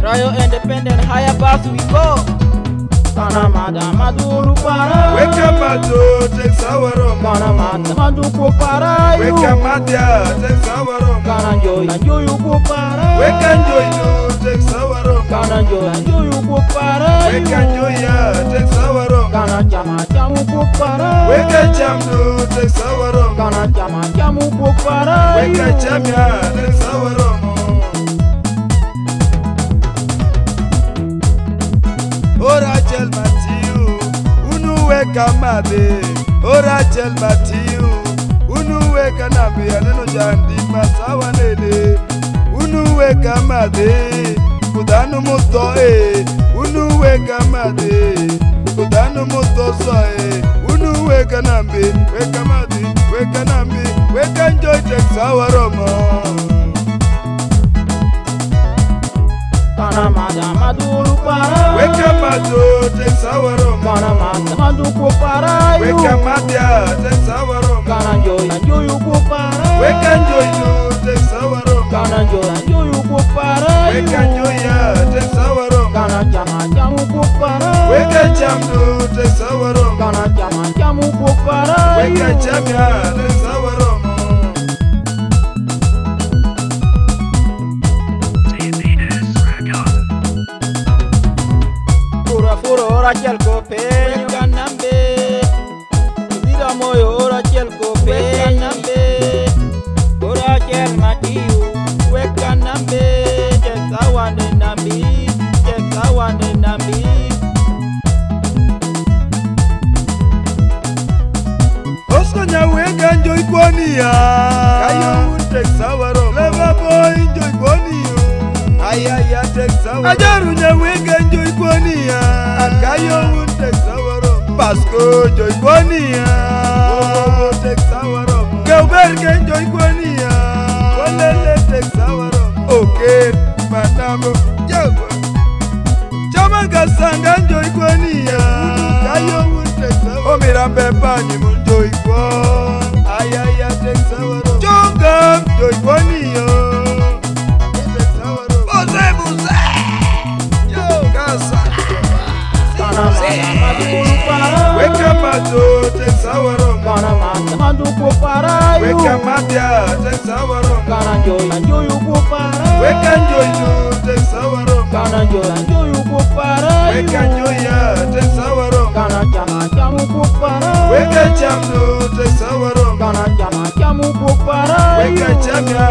Rayo independent, higher pass we go. Kana maduru para. Weka mato, take sawarom. Kana maduru para. Weka matia, take sawarom. Kana enjoy you para. Weka enjoy no, take sawarom. Kana enjoy you para. Weka enjoy ya, take sawarom. Kana jamu para. Weka jam no, take sawarom. Kana jamu para. Weka jam ya, take sawarom. Ora gel Matthew, unu weka mabe. Ora gel Matthew, unu weka nabe. Aneno jandi masawa nele. Unu weka mabe, kudanu muto unu weka mabe, kudanu muto so unu weka nambe, weka mabe, weka nambe, weka enjoy take sawaromo. Kana maduru para. Weka mato, take sawarom. Kana maduru para. Weka matia, take sawarom. Kana enjoy you para. Weka enjoy no, take sawarom. Kana enjoy you para. Weka enjoy ya, take sawarom. Kana jamu para. Weka jam no, take sawarom. Kana jamu para. Weka jam ya, take sawarom. Ora chel copeño ganambe. Vida moyo ora chel copeño nambe. Ora chel matiu we ganambe. Jexawane nambi. Osko nya weka enjoy kwaniya. Kayo take sawarom. Leva boy enjoy kwaniyo. Ayaya take sawarom. Ajaru nya weka enjoy kwaniya. Akayo take sawarom. Pasko joy kwaniya. Wowo take sawarom. Gauber ke enjoy kwaniya. Walele take sawarom. Okay, manamo. Jago. Chama gasanga enjoy kwaniya. Kayo take sawarom. Omirambe pani munjoy kwa. Ayaya take sawarom. Chonga joy kwaniya. Take sawarom. Boze. Yo, kasa. Kana maduru para. Weka mato, take sawarom. Kana maduru para. Weka matia, take sawarom. Kana enjoy you para. Weka enjoy no, take sawarom. Kana enjoy you para. Weka enjoy ya, take sawarom. Kana jamu para. Weka jam no, take sawarom. Kana jamu para. Weka jam ya,